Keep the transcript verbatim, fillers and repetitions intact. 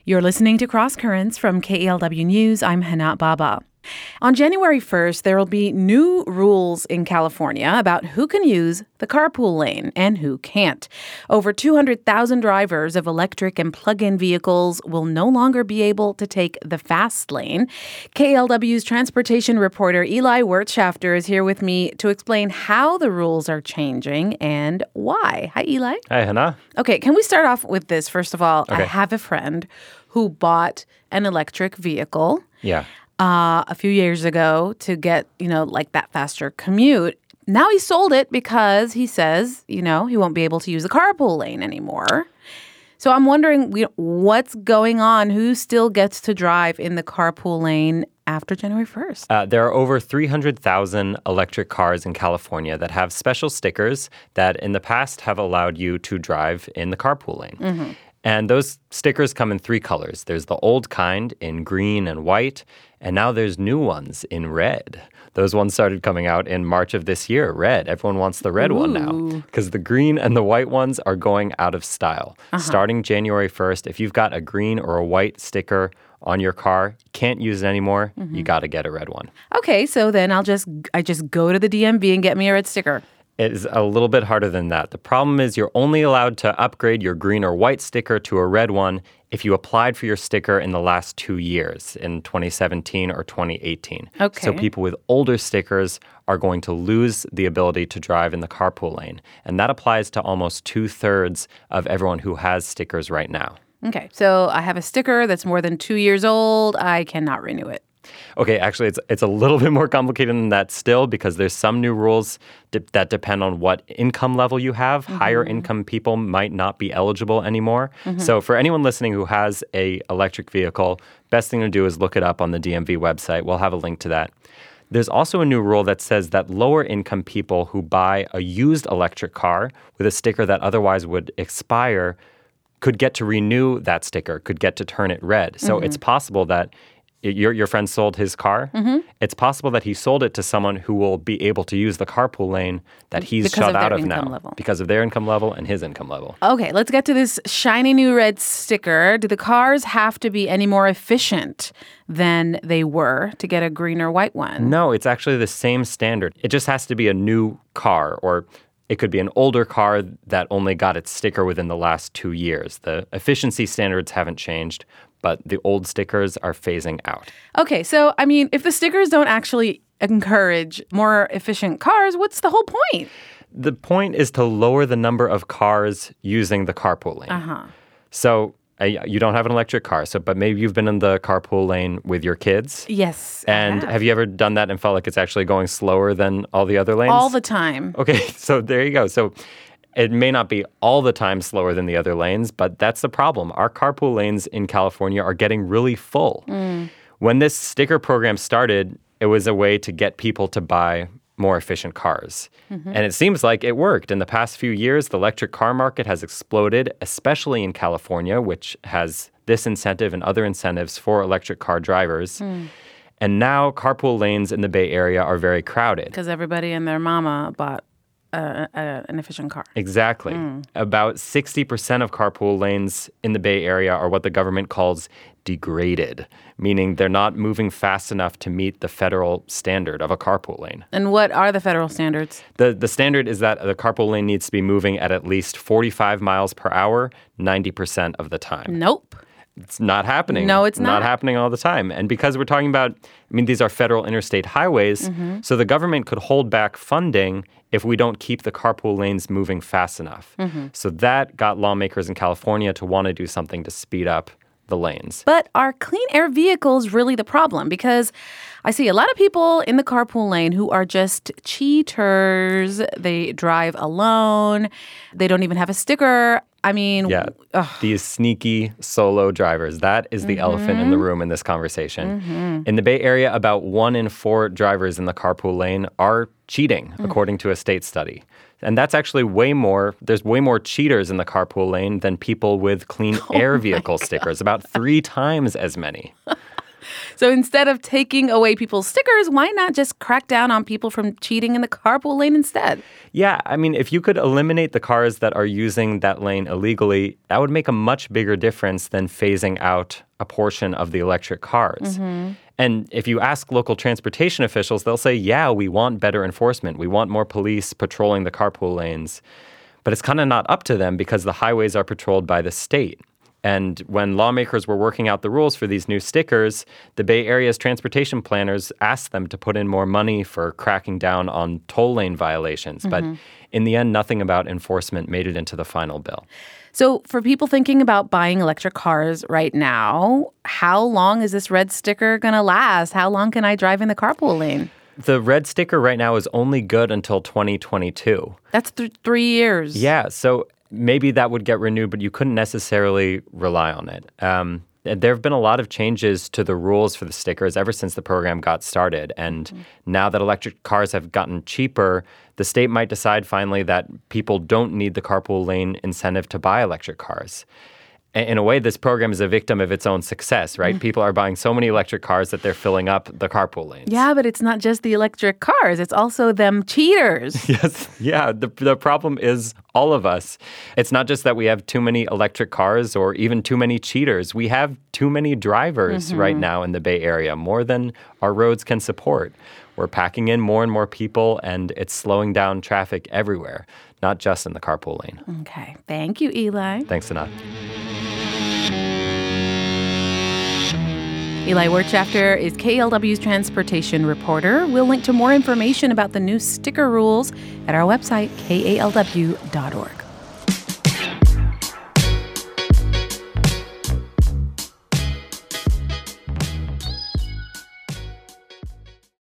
You're listening to Cross Currents from K E L W News. I'm Hana Baba. On January first, there will be new rules in California about who can use the carpool lane and who can't. Over two hundred thousand drivers of electric and plug-in vehicles will no longer be able to take the fast lane. K E L W's transportation reporter Eli Wirtschafter is here with me to explain how the rules are changing and why. Hi, Eli. Hi, Hana. Okay, can we start off with this? First of all, Okay. I have a friend who bought an electric vehicle. Yeah. Uh, a few years ago to get, you know, like that faster commute. Now he sold it because he says, you know, he won't be able to use the carpool lane anymore. So I'm wondering we- what's going on? Who still gets to drive in the carpool lane after January first? Uh, there are over three hundred thousand electric cars in California that have special stickers that in the past have allowed you to drive in the carpool lane. Mm-hmm. And those stickers come in three colors. There's the old kind in green and white, and now there's new ones in red. Those ones started coming out in March of this year, red. Everyone wants the red Ooh. one now because the green and the white ones are going out of style. Uh-huh. Starting January first, if you've got a green or a white sticker on your car, can't use it anymore, Mm-hmm. you got to get a red one. Okay, so then I'll just I just go to the D M V and get me a red sticker. It is a little bit harder than that. The problem is you're only allowed to upgrade your green or white sticker to a red one if you applied for your sticker in the last two years, in twenty seventeen or twenty eighteen. Okay. So people with older stickers are going to lose the ability to drive in the carpool lane. And that applies to almost two-thirds of everyone who has stickers right now. Okay, so I have a sticker that's more than two years old. I cannot renew it. Okay, actually, it's it's a little bit more complicated than that still because there's some new rules de- that depend on what income level you have. Mm-hmm. Higher income people might not be eligible anymore. Mm-hmm. So for anyone listening who has a electric vehicle, best thing to do is look it up on the D M V website. We'll have a link to that. There's also a new rule that says that lower income people who buy a used electric car with a sticker that otherwise would expire could get to renew that sticker, could get to turn it red. So Mm-hmm. it's possible that Your your friend sold his car. Mm-hmm. It's possible that he sold it to someone who will be able to use the carpool lane that he's Because shut of out their of now income level. because of their income level and his income level. Okay, let's get to this shiny new red sticker. Do the cars have to be any more efficient than they were to get a green or white one? No, it's actually the same standard. It just has to be a new car, or it could be an older car that only got its sticker within the last two years. The efficiency standards haven't changed, but the old stickers are phasing out. Okay, so, I mean, if the stickers don't actually encourage more efficient cars, what's the whole point? The point is to lower the number of cars using the carpool lane. Uh-huh. So uh, you don't have an electric car, so but maybe you've been in the carpool lane with your kids. Yes. I And have. have you ever done that and felt like it's actually going slower than all the other lanes? All the time. Okay, so there you go. So it may not be all the time slower than the other lanes, but that's the problem. Our carpool lanes in California are getting really full. Mm. When this sticker program started, it was a way to get people to buy more efficient cars. Mm-hmm. And it seems like it worked. In the past few years, the electric car market has exploded, especially in California, which has this incentive and other incentives for electric car drivers. Mm. And now carpool lanes in the Bay Area are very crowded. Because everybody and their mama bought uh, uh, an efficient car. Exactly. About sixty percent of carpool lanes in the Bay Area are what the government calls degraded, meaning they're not moving fast enough to meet the federal standard of a carpool lane. And what are the federal standards? The the standard is that the carpool lane needs to be moving at at least forty-five miles per hour ninety percent of the time. Nope. It's not happening. No, it's not. Not happening all the time. And because we're talking about, I mean, these are federal interstate highways, Mm-hmm. so the government could hold back funding if we don't keep the carpool lanes moving fast enough. Mm-hmm. So that got lawmakers in California to want to do something to speed up the lanes. But are clean air vehicles really the problem? Because I see a lot of people in the carpool lane who are just cheaters. They drive alone. They don't even have a sticker. I mean, Yeah, ugh. these sneaky solo drivers. That is the elephant in the room in this conversation. In the Bay Area, about one in four drivers in the carpool lane are cheating, according to a state study. And that's actually way more, there's way more cheaters in the carpool lane than people with clean air vehicle stickers, about three times as many. So instead of taking away people's stickers, why not just crack down on people from cheating in the carpool lane instead? Yeah, I mean, if you could eliminate the cars that are using that lane illegally, that would make a much bigger difference than phasing out a portion of the electric cars. Mm-hmm. And if you ask local transportation officials, they'll say, yeah, we want better enforcement. We want more police patrolling the carpool lanes. But it's kind of not up to them because the highways are patrolled by the state. And when lawmakers were working out the rules for these new stickers, the Bay Area's transportation planners asked them to put in more money for cracking down on toll lane violations. Mm-hmm. But in the end, nothing about enforcement made it into the final bill. So for people thinking about buying electric cars right now, how long is this red sticker going to last? How long can I drive in the carpool lane? The red sticker right now is only good until twenty twenty-two. That's th- three years. Yeah, so maybe that would get renewed, but you couldn't necessarily rely on it. Um, there have been a lot of changes to the rules for the stickers ever since the program got started. And mm-hmm. now that electric cars have gotten cheaper, the state might decide finally that people don't need the carpool lane incentive to buy electric cars. In a way, this program is a victim of its own success, right? Mm-hmm. People are buying so many electric cars that they're filling up the carpool lanes. Yeah, but it's not just the electric cars. It's also them cheaters. Yes. Yeah. The, the problem is all of us. It's not just that we have too many electric cars or even too many cheaters. We have too many drivers mm-hmm. right now in the Bay Area, more than our roads can support. We're packing in more and more people, and it's slowing down traffic everywhere, not just in the carpool lane. Okay. Thank you, Eli. Thanks, Anat. Eli Wirtschafter is K L W's transportation reporter. We'll link to more information about the new sticker rules at our website, K A L W dot org.